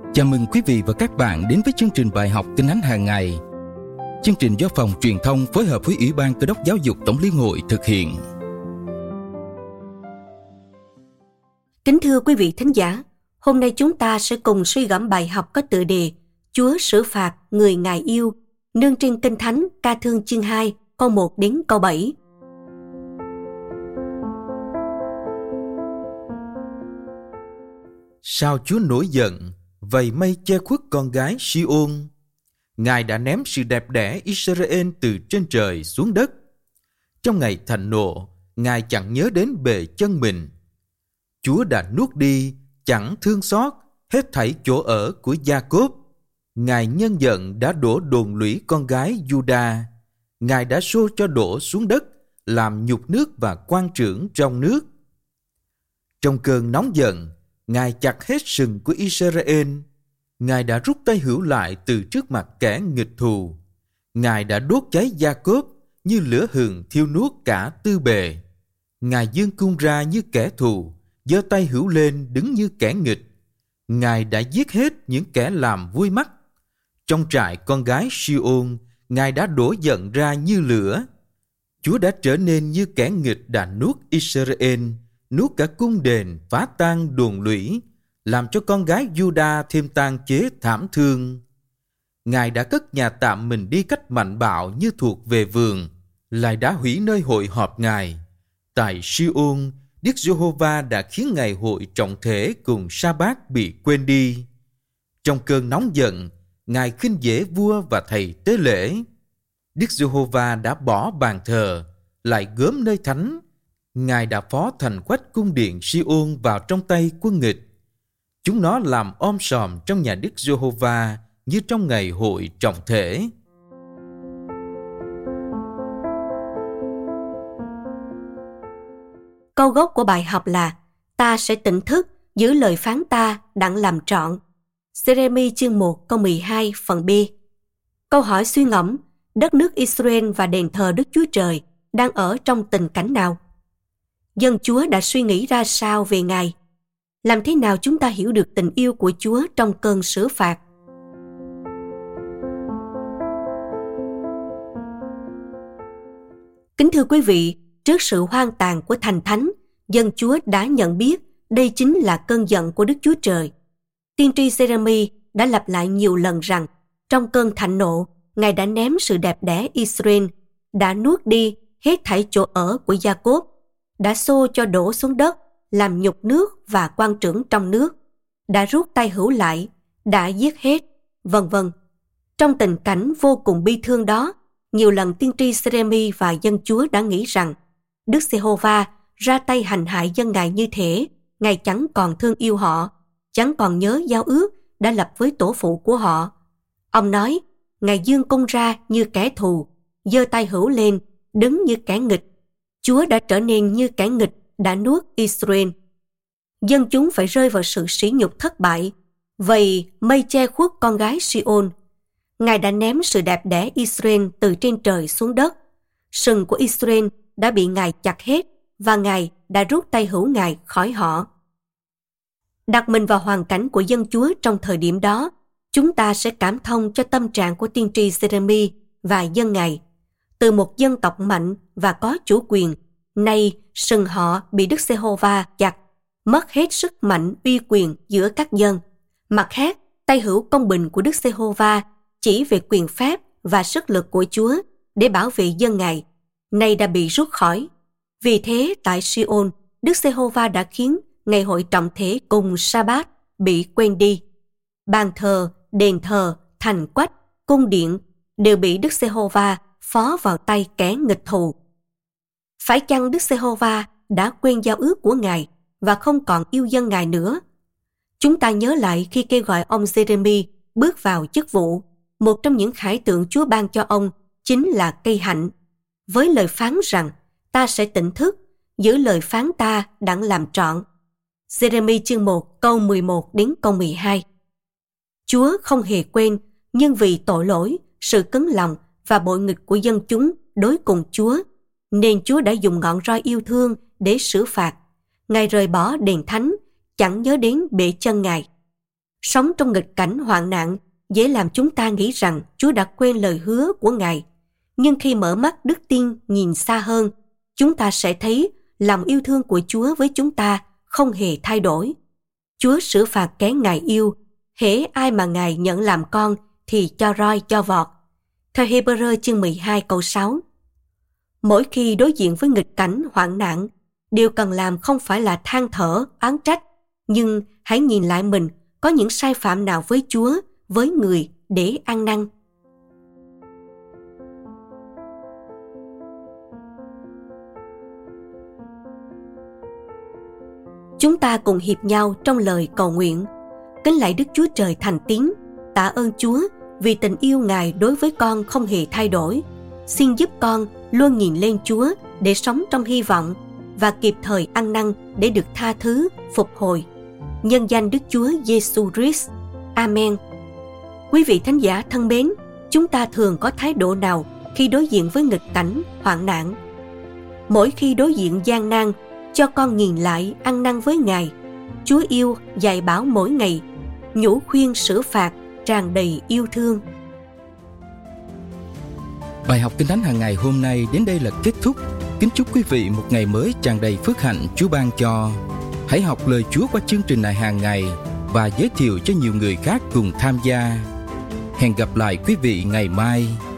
Chào mừng quý vị và các bạn đến với chương trình bài học Kinh Thánh hàng ngày. Chương trình do Phòng Truyền thông phối hợp với Ủy ban Cơ đốc Giáo dục Tổng Liên hội thực hiện. Kính thưa quý vị thính giả, hôm nay chúng ta sẽ cùng suy gẫm bài học có tựa đề Chúa xử phạt người Ngài yêu, nương trên Kinh Thánh Ca Thương chương 2, câu 1 đến câu 7. Sao Chúa nổi giận, vầy mây che khuất con gái Si-ôn? Ngài đã ném sự đẹp đẽ Israel từ trên trời xuống đất. Trong ngày thạnh nộ, Ngài chẳng nhớ đến bề chân mình. Chúa đã nuốt đi, chẳng thương xót, hết thảy chỗ ở của Gia-cốp. Ngài nhân giận đã đổ đồn lũy con gái Giu-đa. Ngài đã xô cho đổ xuống đất, làm nhục nước và quan trưởng trong nước. Trong cơn nóng giận, Ngài chặt hết sừng của Israel. Ngài đã rút tay hữu lại từ trước mặt kẻ nghịch thù. Ngài đã đốt cháy Gia-cốp như lửa hừng thiêu nuốt cả tư bề. Ngài giương cung ra như kẻ thù, giơ tay hữu lên đứng như kẻ nghịch. Ngài đã giết hết những kẻ làm vui mắt. Trong trại con gái Si-ôn, Ngài đã đổ giận ra như lửa. Chúa đã trở nên như kẻ nghịch đã nuốt Israel, nuốt cả cung đền, phá tan đồn lũy, làm cho con gái Giu-đa thêm tàn chế thảm thương. Ngài đã cất nhà tạm mình đi cách mạnh bạo như thuộc về vườn, lại đã hủy nơi hội họp Ngài. Tại Si-ôn, Đức Giê-hô-va đã khiến ngày hội trọng thể cùng sa-bát bị quên đi. Trong cơn nóng giận, Ngài khinh dễ vua và thầy tế lễ. Đức Giê-hô-va đã bỏ bàn thờ, lại gớm nơi thánh. Ngài đã phó thành quách cung điện Si-ôn vào trong tay quân nghịch. Chúng nó làm om sòm trong nhà Đức Giê-hô-va như trong ngày hội trọng thể. Câu gốc của bài học là ta sẽ tỉnh thức, giữ lời phán ta, đặng làm trọn. Giê-rê-mi chương 1 câu 12 phần B. Câu hỏi suy ngẫm, đất nước Israel và đền thờ Đức Chúa Trời đang ở trong tình cảnh nào? Dân Chúa đã suy nghĩ ra sao về Ngài? Làm thế nào chúng ta hiểu được tình yêu của Chúa trong cơn xử phạt? Kính thưa quý vị, trước sự hoang tàn của thành thánh, dân Chúa đã nhận biết đây chính là cơn giận của Đức Chúa Trời. Tiên tri Giê-rê-mi đã lặp lại nhiều lần rằng trong cơn thạnh nộ, Ngài đã ném sự đẹp đẽ Israel, đã nuốt đi hết thảy chỗ ở của Gia-cốp, đã xô cho đổ xuống đất, làm nhục nước và quan trưởng trong nước, đã rút tay hữu lại, đã giết hết, vân vân. Trong tình cảnh vô cùng bi thương đó, nhiều lần tiên tri Giê-rê-mi và dân Chúa đã nghĩ rằng Đức Giê-hô-va ra tay hành hại dân Ngài như thế, Ngài chẳng còn thương yêu họ, chẳng còn nhớ giao ước đã lập với tổ phụ của họ. Ông nói, Ngài giương cung ra như kẻ thù, giơ tay hữu lên, đứng như kẻ nghịch. Chúa đã trở nên như kẻ nghịch đã nuốt Israel. Dân chúng phải rơi vào sự sỉ nhục thất bại. Vậy mây che khuất con gái Si-ôn. Ngài đã ném sự đẹp đẽ Israel từ trên trời xuống đất. Sừng của Israel đã bị Ngài chặt hết và Ngài đã rút tay hữu Ngài khỏi họ. Đặt mình vào hoàn cảnh của dân Chúa trong thời điểm đó, chúng ta sẽ cảm thông cho tâm trạng của tiên tri Giê-rê-mi và dân Ngài. Từ một dân tộc mạnh và có chủ quyền, nay sừng họ bị Đức Giê-hô-va chặt, mất hết sức mạnh uy quyền giữa các dân. Mặt khác, tay hữu công bình của Đức Giê-hô-va chỉ về quyền phép và sức lực của Chúa để bảo vệ dân Ngài, nay đã bị rút khỏi. Vì thế, tại Si-ôn, Đức Giê-hô-va đã khiến ngày hội trọng thể cùng sa-bát bị quên đi. Bàn thờ, đền thờ, thành quách, cung điện đều bị Đức Giê-hô-va phó vào tay kẻ nghịch thù. Phải chăng Đức Giê-hô-va đã quên giao ước của Ngài và không còn yêu dân Ngài nữa? Chúng ta nhớ lại khi kêu gọi ông Giê-rê-mi bước vào chức vụ, một trong những khải tượng Chúa ban cho ông chính là cây hạnh, với lời phán rằng ta sẽ tỉnh thức, giữ lời phán ta đặng làm trọn. Giê-rê-mi chương 1 câu 11 đến câu 12. Chúa không hề quên, nhưng vì tội lỗi, sự cứng lòng và bội nghịch của dân chúng đối cùng Chúa, nên Chúa đã dùng ngọn roi yêu thương để xử phạt. Ngài rời bỏ đền thánh, chẳng nhớ đến bệ chân Ngài. Sống trong nghịch cảnh hoạn nạn dễ làm chúng ta nghĩ rằng Chúa đã quên lời hứa của Ngài. Nhưng khi mở mắt đức tin nhìn xa hơn, chúng ta sẽ thấy lòng yêu thương của Chúa với chúng ta không hề thay đổi. Chúa xử phạt kẻ Ngài yêu, hễ ai mà Ngài nhận làm con thì cho roi cho vọt. Theo Hebrew chương 12 câu 6. Mỗi khi đối diện với nghịch cảnh hoạn nạn, điều cần làm không phải là than thở, oán trách, nhưng hãy nhìn lại mình có những sai phạm nào với Chúa, với người để ăn năn. Chúng ta cùng hiệp nhau trong lời cầu nguyện. Kính lạy Đức Chúa Trời thành tín, tạ ơn Chúa vì tình yêu Ngài đối với con không hề thay đổi. Xin giúp con luôn nhìn lên Chúa để sống trong hy vọng và kịp thời ăn năn để được tha thứ, phục hồi. Nhân danh Đức Chúa Giêsu Christ. Amen. Quý vị thánh giả thân mến, chúng ta thường có thái độ nào khi đối diện với nghịch cảnh, hoạn nạn? Mỗi khi đối diện gian nan, cho con nhìn lại ăn năn với Ngài. Chúa yêu dạy bảo mỗi ngày, nhủ khuyên xử phạt, tràn đầy yêu thương. Bài học Kinh Thánh hàng ngày hôm nay đến đây là kết thúc. Kính chúc quý vị một ngày mới tràn đầy phước hạnh Chúa ban cho. Hãy học lời Chúa qua chương trình này hàng ngày và giới thiệu cho nhiều người khác cùng tham gia. Hẹn gặp lại quý vị ngày mai.